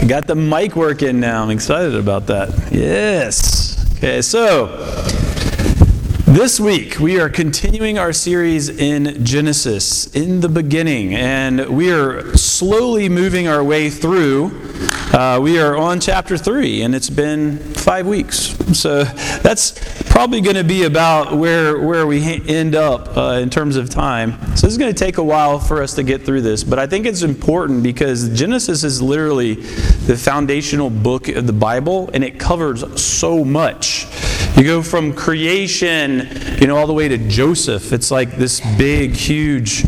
I got the mic working now. I'm excited about that. Yes. Okay, so this week we are continuing our series in Genesis, in the beginning, and we are slowly moving our way through. We are on chapter 3, and it's been 5 weeks. So that's probably going to be about where we end up in terms of time. So this is going to take a while for us to get through this, but I think it's important because Genesis is literally the foundational book of the Bible, and it covers so much. You go from creation, all the way to Joseph. It's like this big, huge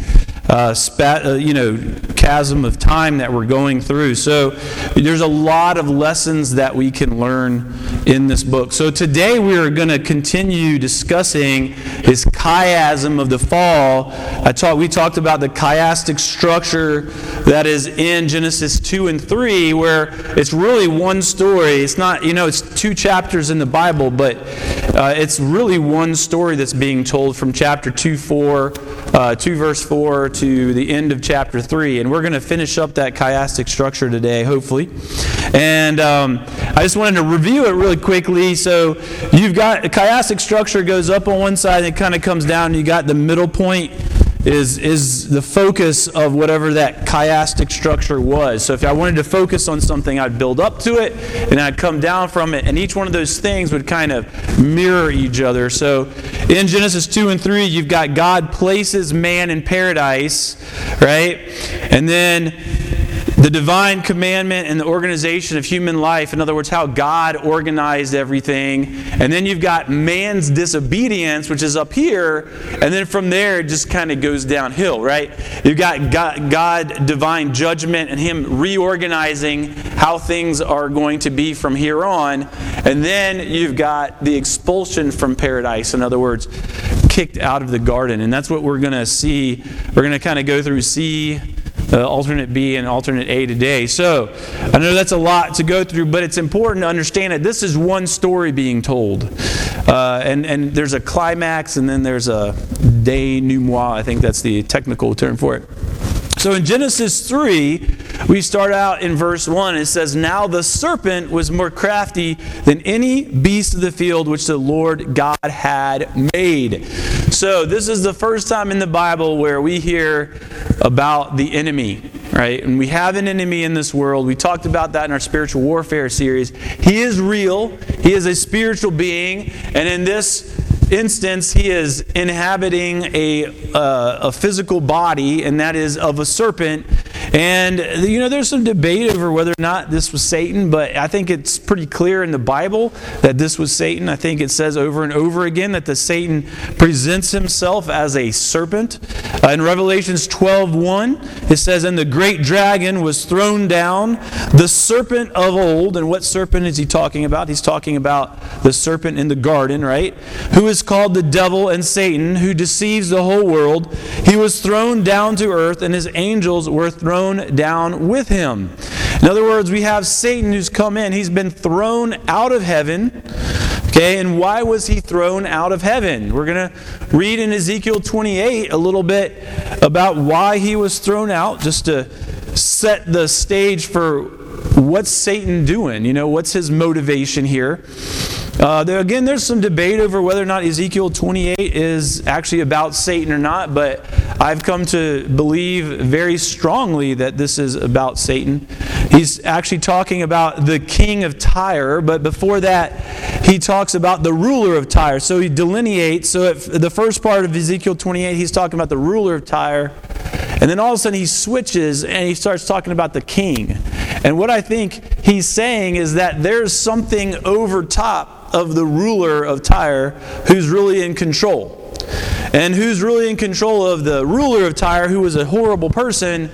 chasm of time that we're going through. So there's a lot of lessons that we can learn in this book. So today we are going to continue discussing this chiasm of the fall. We talked about the chiastic structure that is in Genesis 2 and 3, where it's really one story. It's not, it's 2 chapters in the Bible, but it's really one story that's being told from chapter 2 verse 4 to the end of chapter 3. And we're going to finish up that chiastic structure today, hopefully. And I just wanted to review it really quickly. So you've got a chiastic structure goes up on one side and it kind of comes down. And you got the middle point is the focus of whatever that chiastic structure was. So if I wanted to focus on something, I'd build up to it, and I'd come down from it, and each one of those things would kind of mirror each other. So in Genesis 2 and 3, you've got God places man in paradise, right? And then the divine commandment and the organization of human life, in other words, how God organized everything. And then you've got man's disobedience, which is up here, and then from there it just kind of goes downhill, right? You've got God divine judgment and Him reorganizing how things are going to be from here on. And then you've got the expulsion from paradise, in other words, kicked out of the garden. And that's what we're going to see. We're going to kind of go through alternate B and alternate A today. So I know that's a lot to go through, but it's important to understand that this is one story being told. And there's a climax, and then there's a denouement. I think that's the technical term for it. So in Genesis 3, we start out in verse 1. It says, "Now the serpent was more crafty than any beast of the field which the Lord God had made." So this is the first time in the Bible where we hear about the enemy, right? And we have an enemy in this world. We talked about that in our spiritual warfare series. He is real. He is a spiritual being. And in this instance, he is inhabiting a physical body, and that is of a serpent. And there's some debate over whether or not this was Satan, but I think it's pretty clear in the Bible that this was Satan. I think it says over and over again that the Satan presents himself as a serpent. In Revelations 12:1, it says, "And the great dragon was thrown down, the serpent of old." And what serpent is he talking about? He's talking about the serpent in the garden, right? "Who is called the devil and Satan, who deceives the whole world. He was thrown down to earth, and his angels were thrown down with him." In other words, we have Satan who's come in. He's been thrown out of heaven. Okay, and why was he thrown out of heaven? We're going to read in Ezekiel 28 a little bit about why he was thrown out, just to set the stage for what's Satan doing. What's his motivation here? Again, there's some debate over whether or not Ezekiel 28 is actually about Satan or not, but I've come to believe very strongly that this is about Satan. He's actually talking about the king of Tyre, but before that, he talks about the ruler of Tyre. So he delineates. So the first part of Ezekiel 28, he's talking about the ruler of Tyre, and then all of a sudden he switches and he starts talking about the king. And what I think he's saying is that there's something over top of the ruler of Tyre who's really in control. And who's really in control of the ruler of Tyre, who was a horrible person,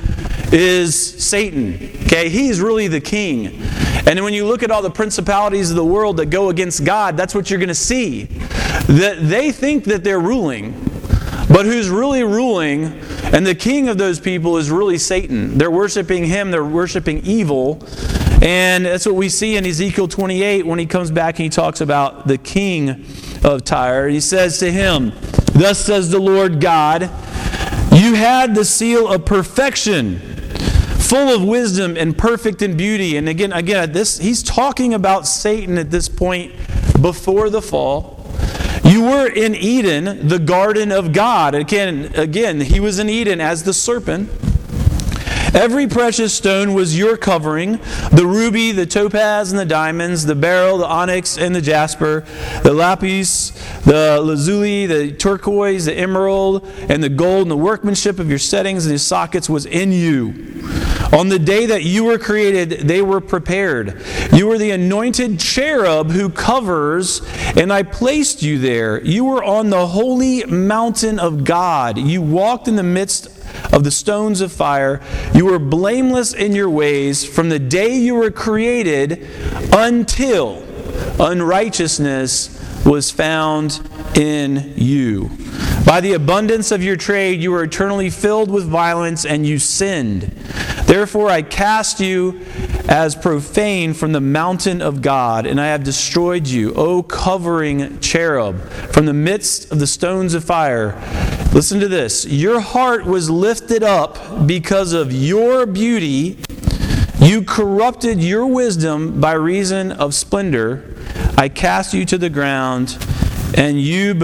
is Satan. Okay, he's really the king. And when you look at all the principalities of the world that go against God, that's what you're going to see. That they think that they're ruling, but who's really ruling, and the king of those people is really Satan. They're worshiping him, they're worshiping evil. And that's what we see in Ezekiel 28 when he comes back and he talks about the king of Tyre. He says to him, "Thus says the Lord God, you had the seal of perfection, full of wisdom and perfect in beauty. And again, he's talking about Satan at this point before the fall. You were in Eden, the garden of God. Again, he was in Eden as the serpent. Every precious stone was your covering: the ruby, the topaz, and the diamonds, the beryl, the onyx, and the jasper, the lapis, the lazuli, the turquoise, the emerald, and the gold. And the workmanship of your settings and your sockets was in you. On the day that you were created, they were prepared. You were the anointed cherub who covers, and I placed you there. You were on the holy mountain of God. You walked in the midst of the stones of fire. You were blameless in your ways from the day you were created until unrighteousness was found in you. By the abundance of your trade, you were eternally filled with violence, and you sinned. Therefore I cast you as profane from the mountain of God, and I have destroyed you, O covering cherub, from the midst of the stones of fire. Listen to this. Your heart was lifted up because of your beauty. You corrupted your wisdom by reason of splendor. I cast you to the ground, and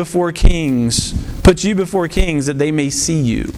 put you before kings that they may see you.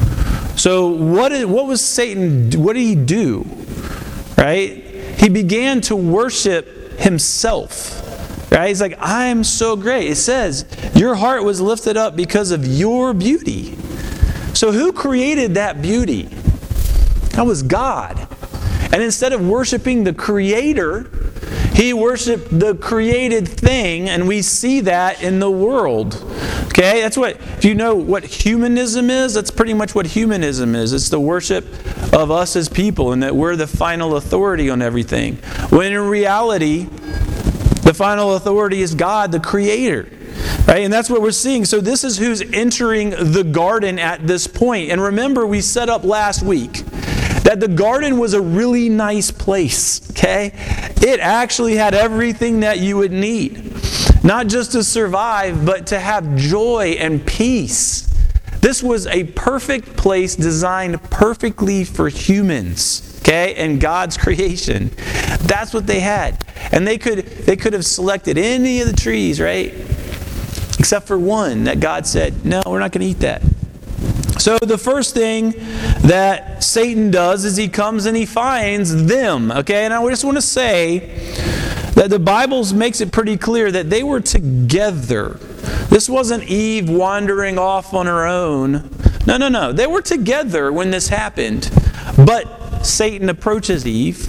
So what was Satan? What did he do? Right? He began to worship himself. Right? He's like, I'm so great. It says, your heart was lifted up because of your beauty. So who created that beauty? That was God. And instead of worshiping the Creator, he worshiped the created thing, and we see that in the world. Okay? That's what, if you know what humanism is, that's pretty much what humanism is. It's the worship of us as people, and that we're the final authority on everything. When in reality, the final authority is God, the Creator. Right? And that's what we're seeing. So this is who's entering the garden at this point. And remember, we set up last week that the garden was a really nice place. Okay? It actually had everything that you would need. Not just to survive, but to have joy and peace. This was a perfect place designed perfectly for humans. Okay? And God's creation. That's what they had. And they could have selected any of the trees, right? Except for one that God said, no, we're not going to eat that. So the first thing that Satan does is he comes and he finds them. Okay? And I just want to say that the Bible makes it pretty clear that they were together. This wasn't Eve wandering off on her own. No. They were together when this happened. But Satan approaches Eve,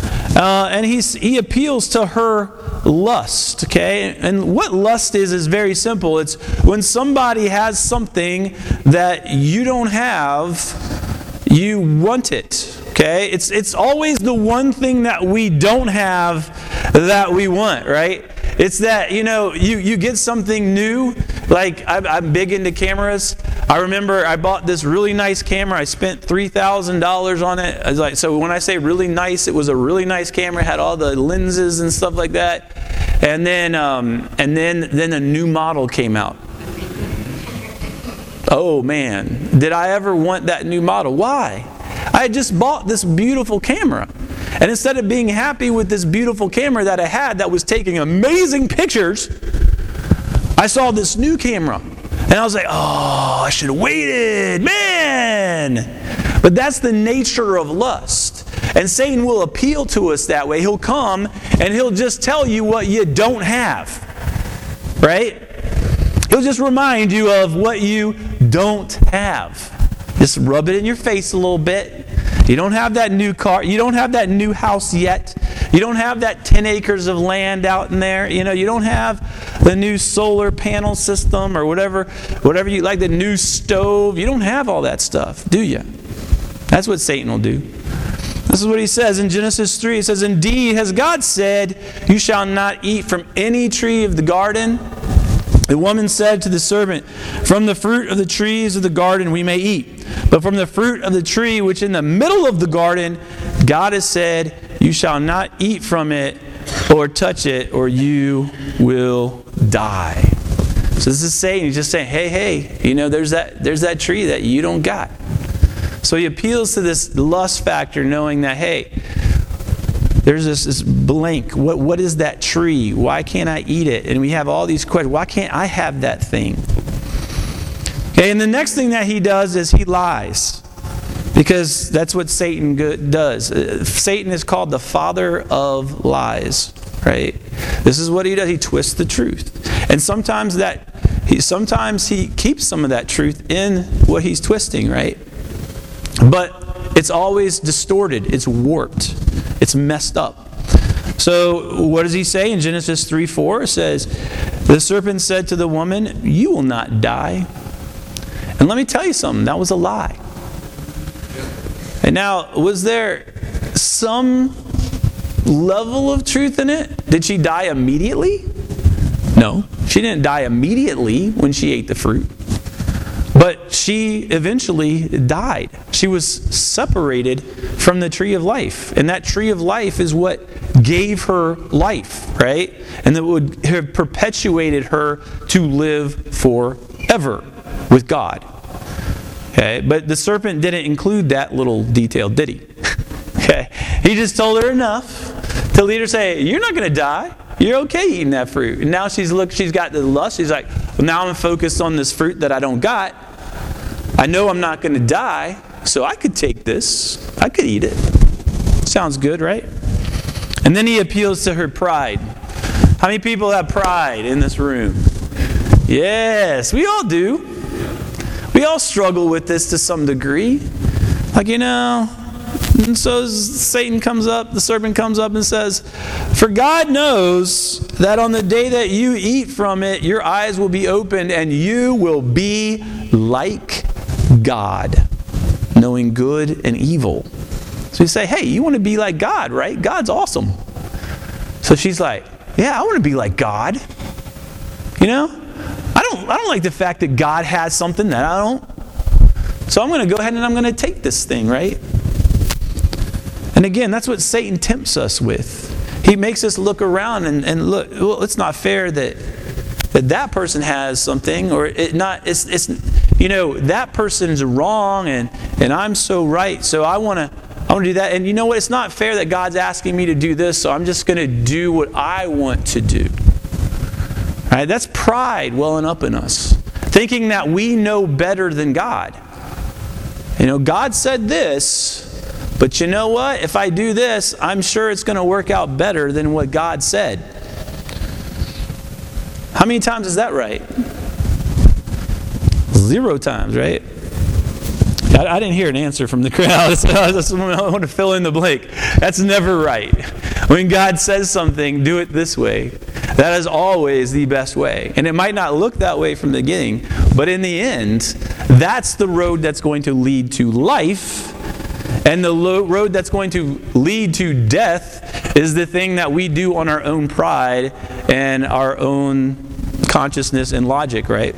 and he appeals to her lust. Okay? And what lust is very simple. It's when somebody has something that you don't have, you want it. Okay? It's always the one thing that we don't have that we want, right? It's that, you get something new. Like, I'm big into cameras. I remember I bought this really nice camera. I spent $3,000 on it. So when I say really nice, it was a really nice camera. It had all the lenses and stuff like that. And then a new model came out. Oh man, did I ever want that new model? Why? I had just bought this beautiful camera. And instead of being happy with this beautiful camera that I had that was taking amazing pictures, I saw this new camera. And I was like, oh, I should have waited. Man! But that's the nature of lust. And Satan will appeal to us that way. He'll come and he'll just tell you what you don't have. Right? He'll just remind you of what you don't have. Just rub it in your face a little bit. You don't have that new car. You don't have that new house yet. You don't have that 10 acres of land out in there. You don't have the new solar panel system or whatever you like, the new stove. You don't have all that stuff, do you? That's what Satan will do. This is what he says in Genesis 3. It says, indeed, has God said, you shall not eat from any tree of the garden? The woman said to the serpent, from the fruit of the trees of the garden we may eat. But from the fruit of the tree which in the middle of the garden, God has said, you shall not eat from it or touch it, or you will die. So this is Satan. He's just saying, hey, there's that tree that you don't got. So he appeals to this lust factor, knowing that, hey, there's this blank. What is that tree? Why can't I eat it? And we have all these questions. Why can't I have that thing? Okay, and the next thing that he does is he lies. Because that's what Satan does. Satan is called the father of lies, right? This is what he does. He twists the truth. And sometimes he keeps some of that truth in what he's twisting, right? But it's always distorted. It's warped. It's messed up. So what does he say in Genesis 3:4? It says, the serpent said to the woman, you will not die. And let me tell you something. That was a lie. And now, was there some level of truth in it? Did she die immediately? No, she didn't die immediately when she ate the fruit. But she eventually died. She was separated from the tree of life. And that tree of life is what gave her life, right? And that would have perpetuated her to live forever with God. Okay, but the serpent didn't include that little detail, did he? Okay, he just told her enough to lead her say, you're not going to die. You're okay eating that fruit. And now she's got the lust. She's like, well, now I'm focused on this fruit that I don't got. I know I'm not going to die, so I could take this. I could eat it. Sounds good, right? And then he appeals to her pride. How many people have pride in this room? Yes, we all do. We all struggle with this to some degree. Like, and so Satan comes up, the serpent comes up and says, for God knows that on the day that you eat from it, your eyes will be opened and you will be like God, knowing good and evil. So you say, hey, you want to be like God, right? God's awesome. So she's like, yeah, I want to be like God. I don't like the fact that God has something that I don't. So I'm going to go ahead and I'm going to take this thing, right? And again, that's what Satan tempts us with. He makes us look around and look, well, it's not fair that person has something, or that person's wrong and I'm so right, so I want to do that. And you know what? It's not fair that God's asking me to do this, so I'm just going to do what I want to do. All right, that's pride welling up in us, thinking that we know better than God. God said this, but you know what? If I do this, I'm sure it's going to work out better than what God said. How many times is that right? 0 times, right? I didn't hear an answer from the crowd. I want to fill in the blank. That's never right. When God says something, do it this way. That is always the best way. And it might not look that way from the beginning, but in the end, that's the road that's going to lead to life. And the road that's going to lead to death is the thing that we do on our own pride and our own consciousness and logic, right?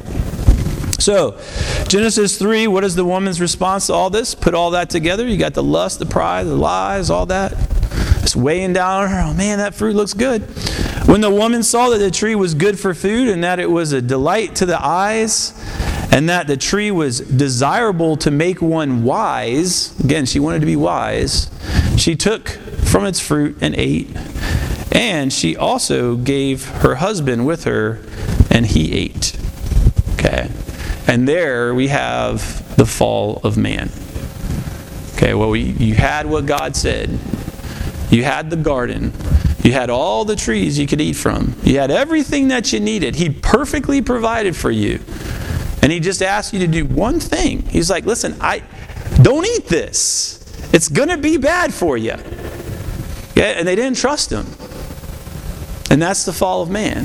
So, Genesis 3, what is the woman's response to all this? Put all that together. You got the lust, the pride, the lies, all that. It's weighing down on her. Oh man, that fruit looks good. When the woman saw that the tree was good for food and that it was a delight to the eyes and that the tree was desirable to make one wise, again, she wanted to be wise, she took from its fruit and ate. And she also gave her husband with her, and he ate. Okay. And there we have the fall of man. Okay, well, you had what God said. You had the garden. You had all the trees you could eat from. You had everything that you needed. He perfectly provided for you. And he just asked you to do one thing. He's like, listen, don't eat this. It's going to be bad for you. Okay? And they didn't trust him. And that's the fall of man.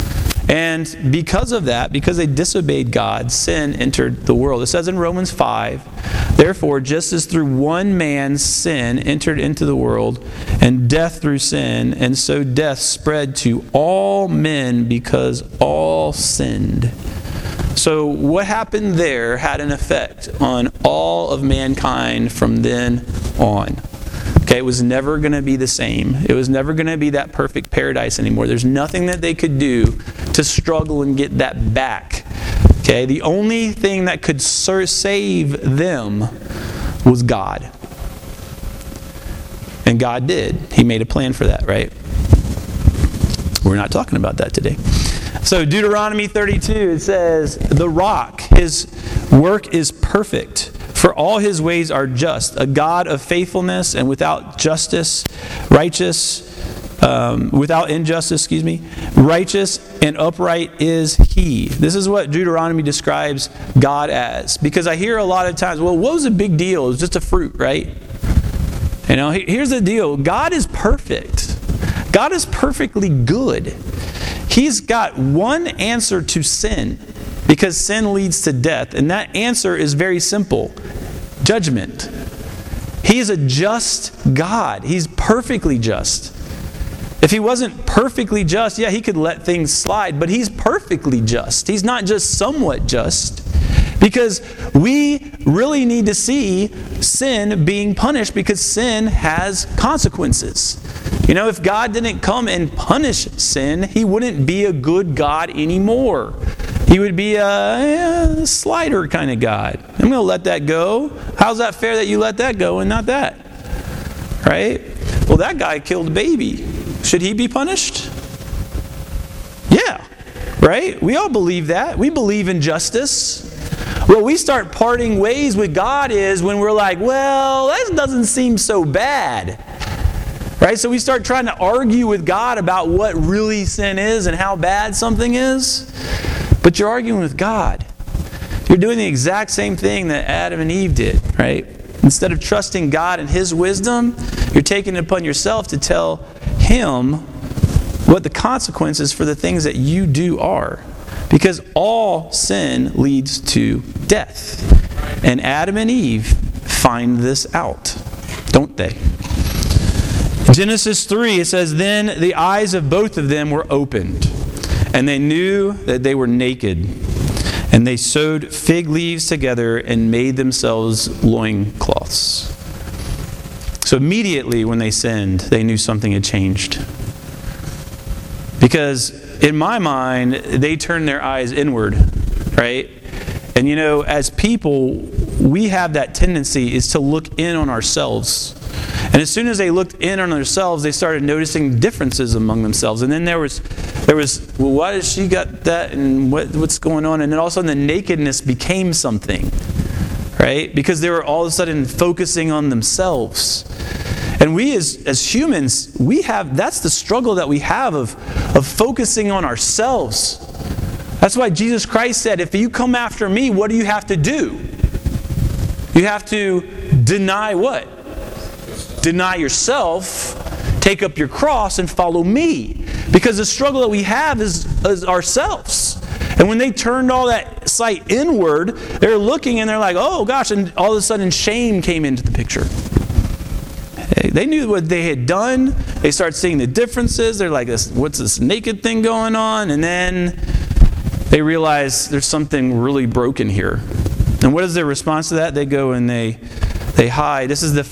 And because of that, because they disobeyed God, sin entered the world. It says in Romans 5, therefore, just as through one man's sin entered into the world, and death through sin, and so death spread to all men because all sinned. So what happened there had an effect on all of mankind from then on. Okay, it was never going to be the same. It was never going to be that perfect paradise anymore. There's nothing that they could do to struggle and get that back. Okay, the only thing that could save them was God. And God did. He made a plan for that, right? We're not talking about that today. So Deuteronomy 32, it says, the rock, his work is perfect, for all his ways are just, a God of faithfulness and without justice, without injustice, righteous and upright is he. This is what Deuteronomy describes God as. Because I hear a lot of times, well, what was the big deal? It was just a fruit, right? You know, here's the deal. God is perfect. God is perfectly good. He's got one answer to sin, because sin leads to death. And that answer is very simple. Judgment. He is a just God. He's perfectly just. If he wasn't perfectly just, yeah, he could let things slide, but he's perfectly just. He's not just somewhat just. Because we really need to see sin being punished, because sin has consequences. You know, if God didn't come and punish sin, he wouldn't be a good God anymore. He would be a slider kind of God. I'm going to let that go. How's that fair that you let that go and not that? Right? Well, that guy killed a baby. Should he be punished? Yeah. Right? We all believe that. We believe in justice. Well, we start parting ways with God is when we're like, well, that doesn't seem so bad. Right? So we start trying to argue with God about what really sin is and how bad something is. But you're arguing with God. You're doing the exact same thing that Adam and Eve did, right? Instead of trusting God and his wisdom, you're taking it upon yourself to tell him what the consequences for the things that you do are. Because all sin leads to death. And Adam and Eve find this out, don't they? In Genesis 3, it says, then the eyes of both of them were opened, and they knew that they were naked. And they sewed fig leaves together and made themselves loincloths. So immediately when they sinned, they knew something had changed. Because in my mind, they turned their eyes inward, right? And you know, as people, we have that tendency is to look in on ourselves. And as soon as they looked in on themselves, they started noticing differences among themselves. And then there was, well, why does she got that, and what's going on? And then all of a sudden the nakedness became something, right? Because they were all of a sudden focusing on themselves. And we as humans, that's the struggle that we have of focusing on ourselves. That's why Jesus Christ said, if you come after me, what do you have to do? You have to deny what? Deny yourself, take up your cross, and follow me. Because the struggle that we have is ourselves. And when they turned all that sight inward, they're looking and they're like, oh gosh, and all of a sudden shame came into the picture. They knew what they had done. They start seeing the differences. They're like, what's this naked thing going on? And then they realize there's something really broken here. And what is their response to that? They go and they hide. This is the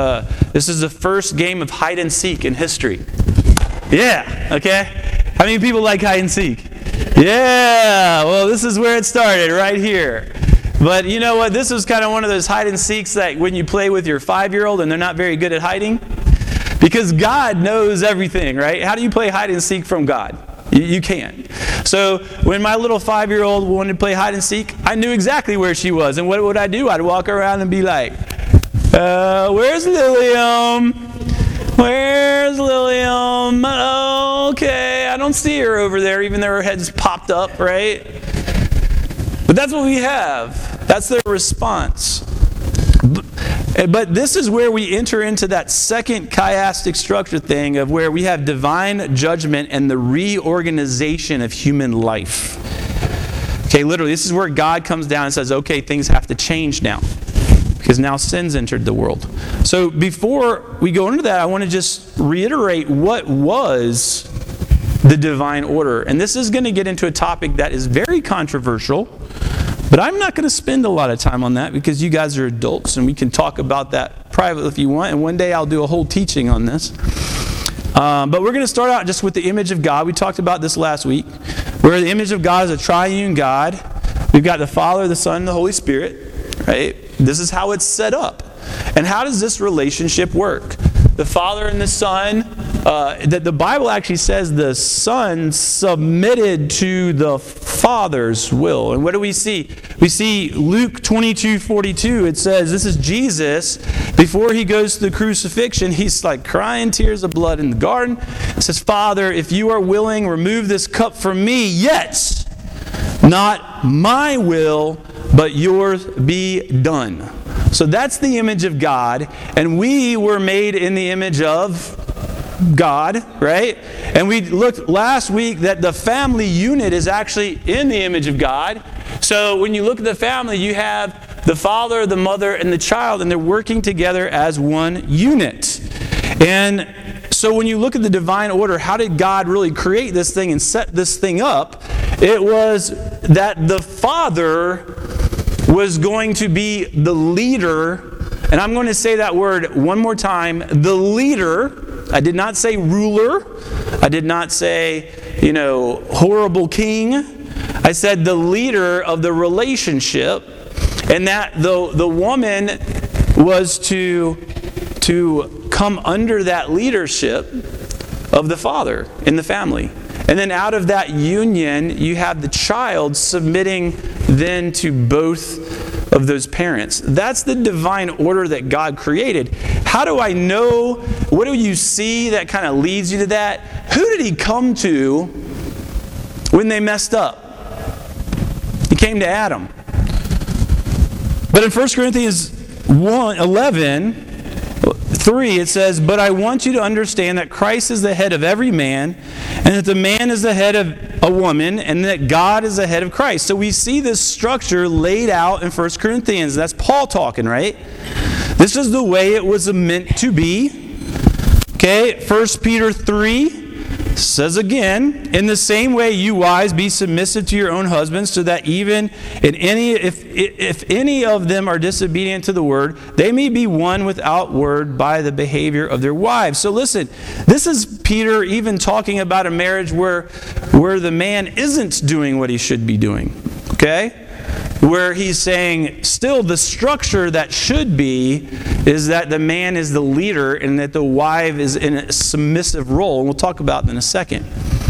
first game of hide and seek in history. Yeah, okay? How many people like hide and seek? Yeah, well, this is where it started, right here. But you know what? This was kind of one of those hide and seeks that when you play with your 5-year-old and they're not very good at hiding. Because God knows everything, right? How do you play hide and seek from God? You can't. So when my little 5-year-old wanted to play hide and seek, I knew exactly where she was. And what would I do? I'd walk around and be like, where's Lilium? Where's Lilium? Okay, I don't see her over there, even though her head's popped up, right? But that's what we have. That's their response. But this is where we enter into that second chiastic structure thing of where we have divine judgment and the reorganization of human life. Okay, literally, this is where God comes down and says, okay, things have to change now. Because now sin's entered the world. So before we go into that, I want to just reiterate what was the divine order. And this is going to get into a topic that is very controversial. But I'm not going to spend a lot of time on that because you guys are adults and we can talk about that privately if you want. And one day I'll do a whole teaching on this. But we're going to start out just with the image of God. We talked about this last week. Where the image of God is a triune God. We've got the Father, the Son, and the Holy Spirit. Right? This is how it's set up. And how does this relationship work? The Father and the Son, that the Bible actually says the Son submitted to the Father's will. And what do we see? We see Luke 22:42. It says, this is Jesus, before he goes to the crucifixion, he's like crying tears of blood in the garden. It says, Father, if you are willing, remove this cup from me, yet not my will, but yours be done. So that's the image of God, and we were made in the image of God, right? And we looked last week that the family unit is actually in the image of God. So when you look at the family, you have the father, the mother, and the child, and they're working together as one unit. And so when you look at the divine order, how did God really create this thing and set this thing up? It was that the Father was going to be the leader, and I'm going to say that word one more time, the leader. I did not say ruler. I did not say, horrible king. I said the leader of the relationship, and that the woman was to come under that leadership of the father in the family. And then out of that union, you have the child submitting then to both of those parents. That's the divine order that God created. How do I know? What do you see that kind of leads you to that? Who did he come to when they messed up? He came to Adam. But in 1 Corinthians 11:3, it says, but I want you to understand that Christ is the head of every man, and that the man is the head of a woman, and that God is the head of Christ. So we see this structure laid out in 1 Corinthians. That's Paul talking, right? This is the way it was meant to be. Okay, 1 Peter 3 says again, in the same way you wives be submissive to your own husbands, so that even if any of them are disobedient to the word, they may be won without word by the behavior of their wives. So listen, this is Peter even talking about a marriage where the man isn't doing what he should be doing. Okay? Where he's saying, still the structure that should be is that the man is the leader and that the wife is in a submissive role. And we'll talk about that in a second.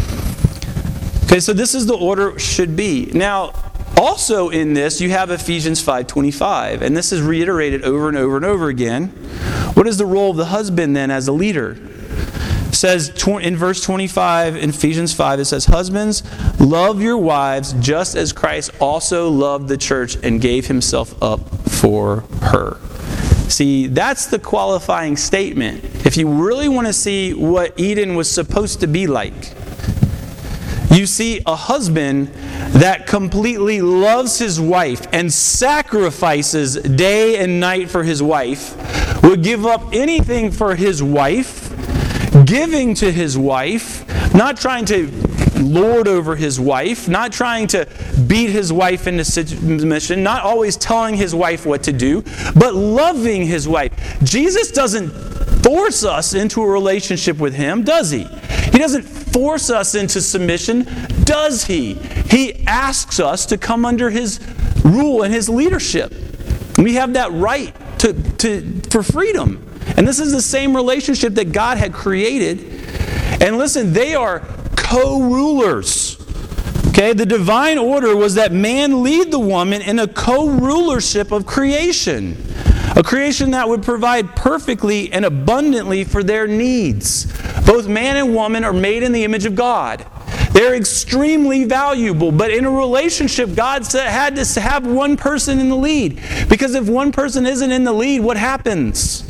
Okay, so this is the order it should be. Now, also in this, you have Ephesians 5:25. And this is reiterated over and over and over again. What is the role of the husband then as a leader? It says in verse 25 in Ephesians 5, it says, husbands, love your wives just as Christ also loved the church and gave himself up for her. See, that's the qualifying statement. If you really want to see what Eden was supposed to be like, you see a husband that completely loves his wife and sacrifices day and night for his wife, would give up anything for his wife, giving to his wife, not trying to lord over his wife, not trying to beat his wife into submission, not always telling his wife what to do, but loving his wife. Jesus doesn't force us into a relationship with him, does he? He doesn't force us into submission, does he? He asks us to come under his rule and his leadership. We have that right for freedom. And this is the same relationship that God had created. And listen, they are co-rulers. Okay, the divine order was that man lead the woman in a co-rulership of creation. A creation that would provide perfectly and abundantly for their needs. Both man and woman are made in the image of God. They're extremely valuable, but in a relationship, God had to have one person in the lead. Because if one person isn't in the lead, what happens?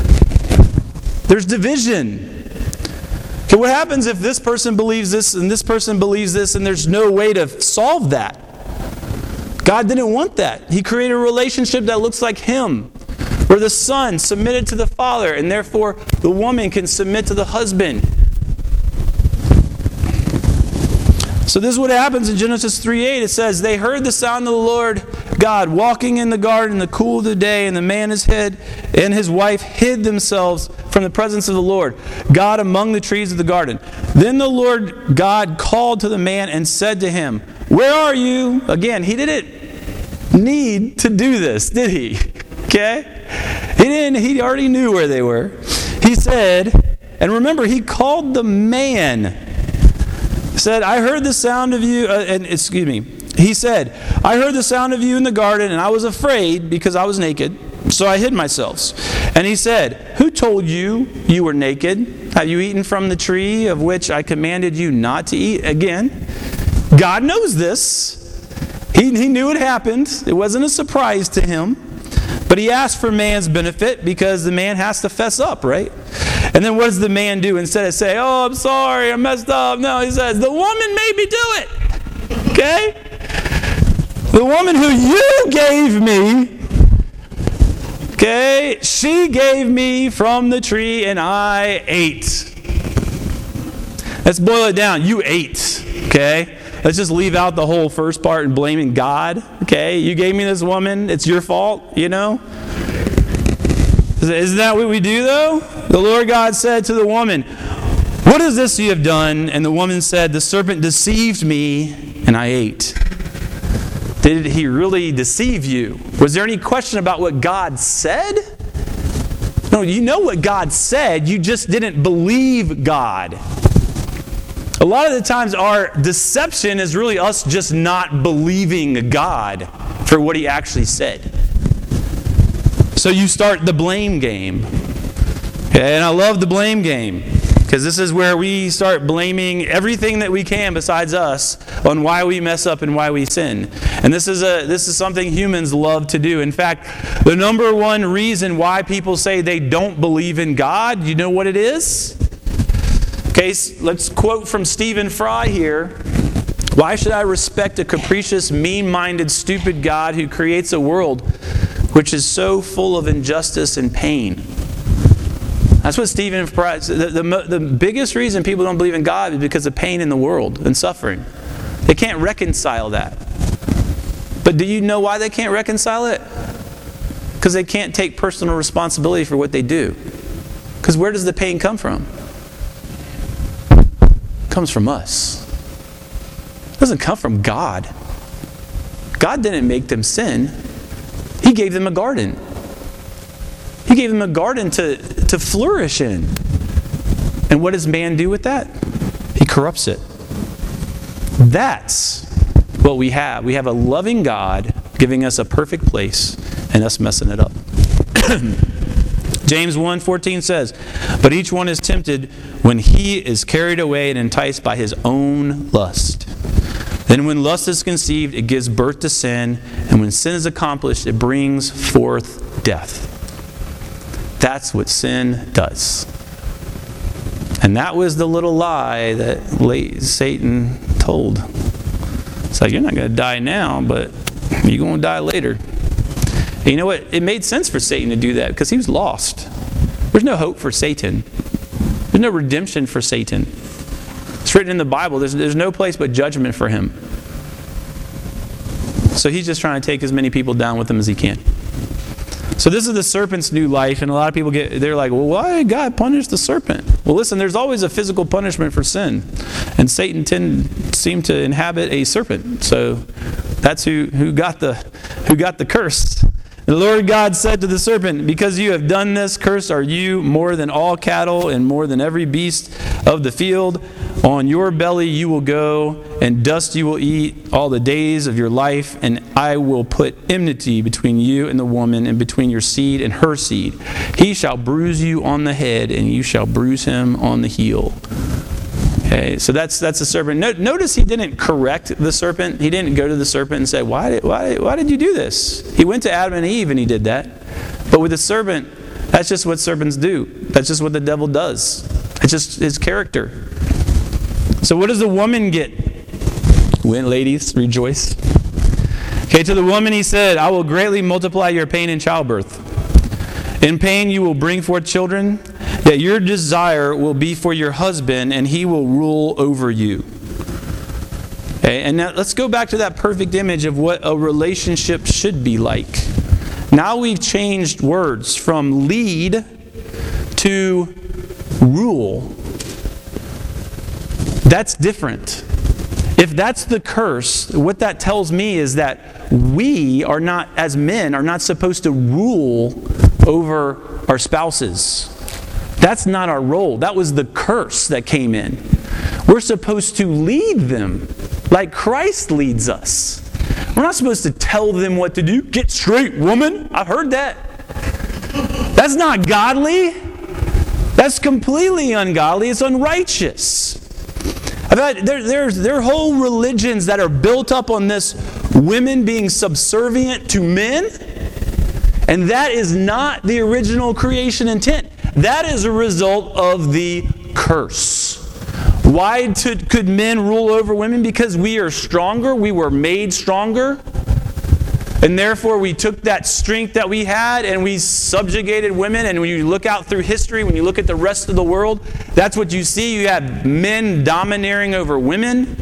There's division. Okay, what happens if this person believes this and this person believes this and there's no way to solve that? God didn't want that. He created a relationship that looks like him, where the son submitted to the father and therefore the woman can submit to the husband. So this is what happens in Genesis 3:8. It says, they heard the sound of the Lord God walking in the garden in the cool of the day, and the man and his wife hid themselves from the presence of the Lord God among the trees of the garden. Then the Lord God called to the man and said to him, where are you? Again, he didn't need to do this, did he? Okay? He already knew where they were. He said, and remember, he called the man. He said, I heard the sound of you, He said, I heard the sound of you in the garden, and I was afraid because I was naked, so I hid myself. And he said, who told you you were naked? Have you eaten from the tree of which I commanded you not to eat? Again, God knows this. He knew it happened. It wasn't a surprise to him. But he asked for man's benefit because the man has to fess up, right? And then what does the man do? Instead of say, oh, I'm sorry, I messed up. No, he says, the woman made me do it. Okay? The woman who you gave me, okay, she gave me from the tree and I ate. Let's boil it down. You ate, okay? Let's just leave out the whole first part and blaming God. Okay, you gave me this woman. It's your fault, you know? Isn't that what we do, though? The Lord God said to the woman, what is this you have done? And the woman said, the serpent deceived me and I ate. Did he really deceive you? Was there any question about what God said? No, you know what God said. You just didn't believe God. A lot of the times our deception is really us just not believing God for what He actually said. So you start the blame game. And I love the blame game because this is where we start blaming everything that we can besides us on why we mess up and why we sin. And this is something humans love to do. In fact, the number one reason why people say they don't believe in God, you know what it is? Okay, let's quote from Stephen Fry here. Why should I respect a capricious, mean-minded, stupid God who creates a world which is so full of injustice and pain? That's what Stephen Fry said. The biggest reason people don't believe in God is because of pain in the world and suffering. They can't reconcile that. But do you know why they can't reconcile it? Because they can't take personal responsibility for what they do. Because where does the pain come from? Comes from us. It doesn't come from God. God didn't make them sin. He gave them a garden. He gave them a garden to flourish in. And what does man do with that? He corrupts it. That's what we have. We have a loving God giving us a perfect place and us messing it up. James 1:14 says, but each one is tempted when he is carried away and enticed by his own lust. Then when lust is conceived, it gives birth to sin. And when sin is accomplished, it brings forth death. That's what sin does. And that was the little lie that Satan told. It's like, you're not going to die now, but you're going to die later. And you know what? It made sense for Satan to do that because he was lost. There's no hope for Satan. There's no redemption for Satan. It's written in the Bible. There's no place but judgment for him. So he's just trying to take as many people down with him as he can. So this is the serpent's new life, and a lot of people they're like, well, why did God punish the serpent? Well, listen, there's always a physical punishment for sin. And Satan seemed to inhabit a serpent. So that's who got the curse. The Lord God said to the serpent, because you have done this, cursed are you more than all cattle and more than every beast of the field. On your belly you will go, and dust you will eat all the days of your life, and I will put enmity between you and the woman, and between your seed and her seed. He shall bruise you on the head, and you shall bruise him on the heel. Okay, so that's the serpent. Notice he didn't correct the serpent. He didn't go to the serpent and say, why did you do this? He went to Adam and Eve and he did that. But with the serpent, that's just what serpents do. That's just what the devil does. It's just his character. So what does the woman get? Ladies, rejoice. Okay, to the woman he said, I will greatly multiply your pain in childbirth. In pain you will bring forth children. That your desire will be for your husband, and he will rule over you. Okay, and now let's go back to that perfect image of what a relationship should be like. Now we've changed words from lead to rule. That's different. If that's the curse, what that tells me is that we are not, as men, are not supposed to rule over our spouses. That's not our role. That was the curse that came in. We're supposed to lead them like Christ leads us. We're not supposed to tell them what to do. Get straight, woman. I've heard that. That's not godly. That's completely ungodly. It's unrighteous. There are whole religions that are built up on this women being subservient to men. And that is not the original creation intent. That is a result of the curse. Why could men rule over women? Because we are stronger. We were made stronger. And therefore we took that strength that we had and we subjugated women. And when you look out through history, when you look at the rest of the world, that's what you see. You have men domineering over women.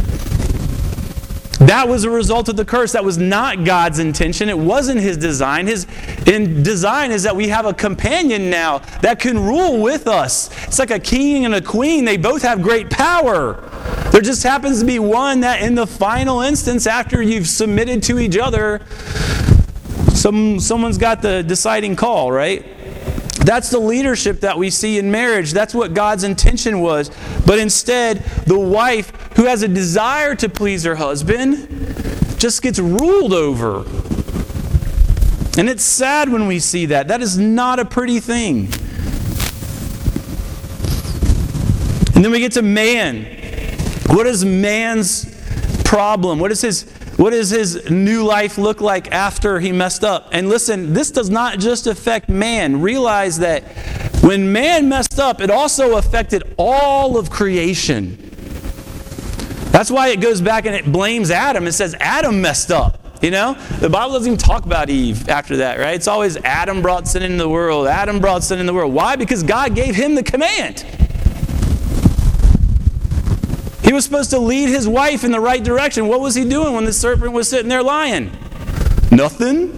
That was a result of the curse. That was not God's intention. It wasn't His design. His design is that we have a companion now that can rule with us. It's like a king and a queen. They both have great power. There just happens to be one that in the final instance, after you've submitted to each other, someone's got the deciding call, right? That's the leadership that we see in marriage. That's what God's intention was. But instead, the wife who has a desire to please her husband just gets ruled over. And it's sad when we see that. That is not a pretty thing. And then we get to man. What is man's problem? What is his new life look like after he messed up? And listen, this does not just affect man. Realize that when man messed up, it also affected all of creation. That's why it goes back and it blames Adam. It says Adam messed up. You know? The Bible doesn't even talk about Eve after that, right? It's always Adam brought sin into the world. Adam brought sin into the world. Why? Because God gave him the command. He was supposed to lead his wife in the right direction. What was he doing when the serpent was sitting there lying? Nothing.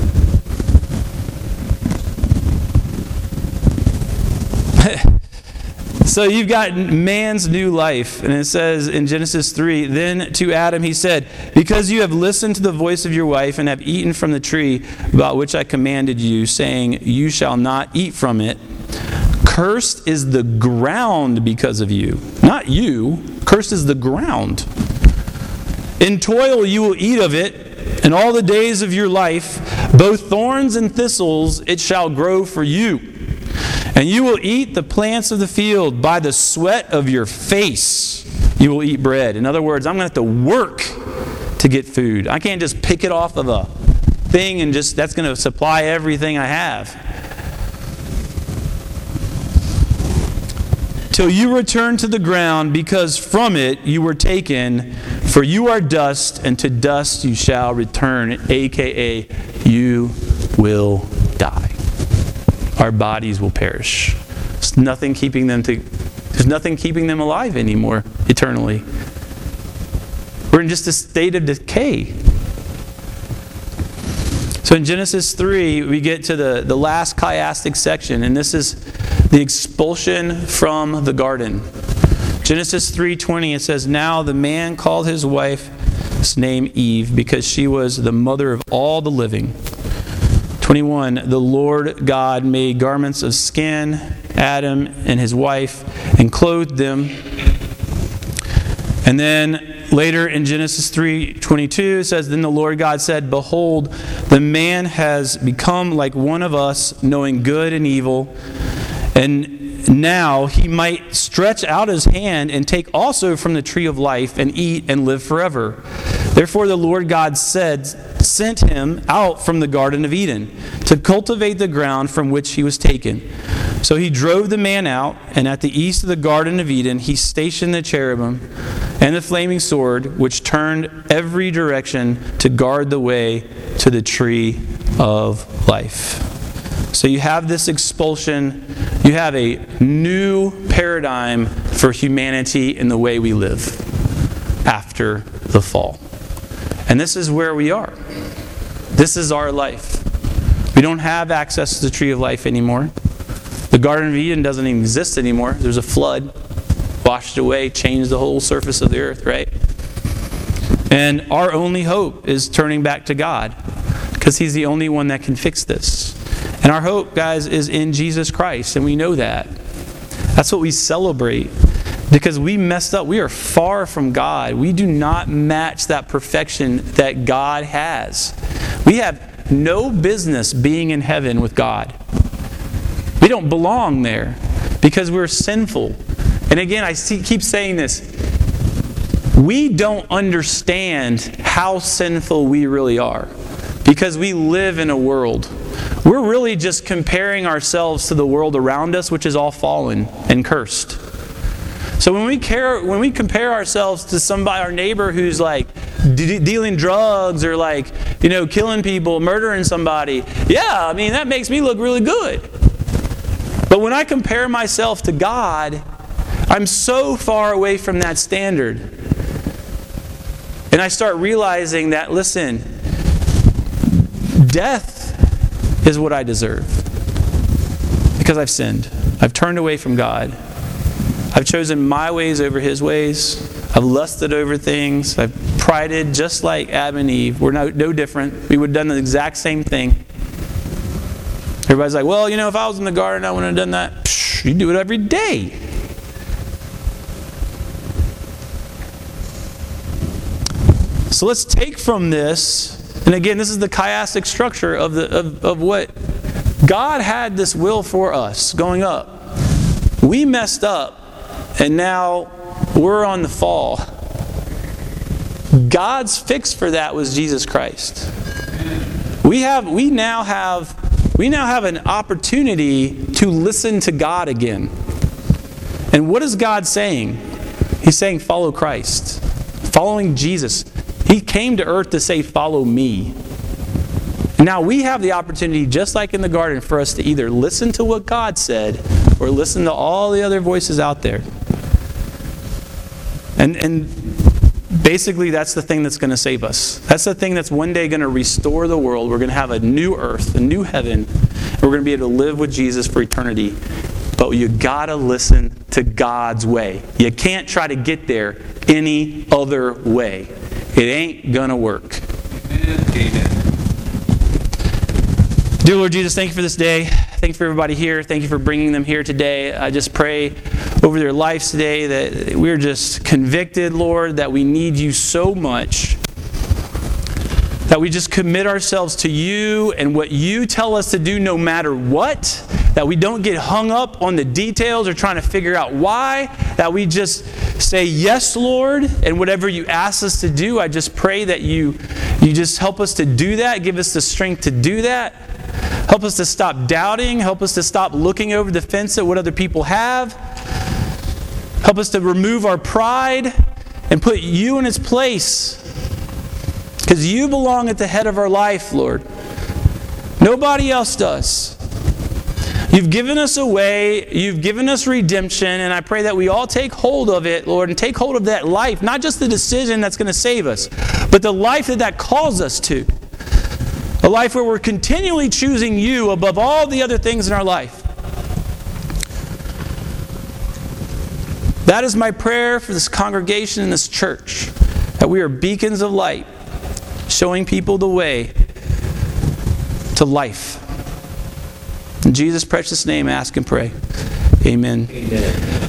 So you've got man's new life. And it says in Genesis 3, then to Adam he said, because you have listened to the voice of your wife and have eaten from the tree about which I commanded you, saying, you shall not eat from it. Cursed is the ground because of you. Not you. Cursed is the ground. In toil you will eat of it, and all the days of your life, both thorns and thistles it shall grow for you. And you will eat the plants of the field. By the sweat of your face you will eat bread. In other words, I'm going to have to work to get food. I can't just pick it off of a thing and just that's going to supply everything I have. Till you return to the ground, because from it you were taken, for you are dust, and to dust you shall return, a.k.a. you will die. Our bodies will perish. There's nothing keeping them alive anymore eternally. We're in just a state of decay. So in Genesis 3, we get to the last chiastic section, and this is the expulsion from the garden. Genesis 3:20, it says, now the man called his wife's name Eve, because she was the mother of all the living. 21, the Lord God made garments of skin, Adam and his wife, and clothed them. And then later in Genesis 3:22, it says, then the Lord God said, behold, the man has become like one of us, knowing good and evil. And now he might stretch out his hand and take also from the tree of life and eat and live forever. Therefore the Lord God sent him out from the Garden of Eden to cultivate the ground from which he was taken. So he drove the man out, and at the east of the Garden of Eden he stationed the cherubim and the flaming sword, which turned every direction to guard the way to the tree of life. So you have this expulsion. You have a new paradigm for humanity in the way we live after the fall. And this is where we are. This is our life. We don't have access to the tree of life anymore. The Garden of Eden doesn't even exist anymore. There's a flood, washed away, changed the whole surface of the earth, right? And our only hope is turning back to God, because He's the only one that can fix this. And our hope, guys, is in Jesus Christ, and we know that. That's what we celebrate. Because we messed up. We are far from God. We do not match that perfection that God has. We have no business being in heaven with God. We don't belong there because we're sinful. And again, I keep saying this. We don't understand how sinful we really are because we live in a world. We're really just comparing ourselves to the world around us, which is all fallen and cursed. So when we compare ourselves to somebody, our neighbor who's like dealing drugs or like, killing people, murdering somebody, yeah, I mean, that makes me look really good. But when I compare myself to God, I'm so far away from that standard. And I start realizing that, listen, death is what I deserve. Because I've sinned. I've turned away from God. I've chosen my ways over His ways. I've lusted over things. I've prided just like Adam and Eve. We're no different. We would have done the exact same thing. Everybody's like, well, if I was in the garden, I wouldn't have done that. Psh, you do it every day. So let's take from this, and again, this is the chiastic structure of what God had this will for us going up. We messed up. And now we're on the fall. God's fix for that was Jesus Christ. We now have an opportunity to listen to God again. And what is God saying? He's saying follow Christ. Following Jesus. He came to earth to say follow me. Now we have the opportunity, just like in the garden, for us to either listen to what God said or listen to all the other voices out there. And basically that's the thing that's going to save us. That's the thing that's one day going to restore the world. We're going to have a new earth, a new heaven. And we're going to be able to live with Jesus for eternity. But you got to listen to God's way. You can't try to get there any other way. It ain't going to work. Amen. Dear Lord Jesus, thank you for this day. Thank you for everybody here. Thank you for bringing them here today. I just pray over their lives today that we're just convicted, Lord, that we need you so much. That we just commit ourselves to you and what you tell us to do no matter what. That we don't get hung up on the details or trying to figure out why. That we just say, yes, Lord, and whatever you ask us to do, I just pray that you just help us to do that. Give us the strength to do that. Help us to stop doubting. Help us to stop looking over the fence at what other people have. Help us to remove our pride and put you in its place. Because you belong at the head of our life, Lord. Nobody else does. You've given us a way. You've given us redemption. And I pray that we all take hold of it, Lord, and take hold of that life. Not just the decision that's going to save us, but the life that calls us to. A life where we're continually choosing you above all the other things in our life. That is my prayer for this congregation and this church. That we are beacons of light, showing people the way to life. In Jesus' precious name, ask and pray. Amen.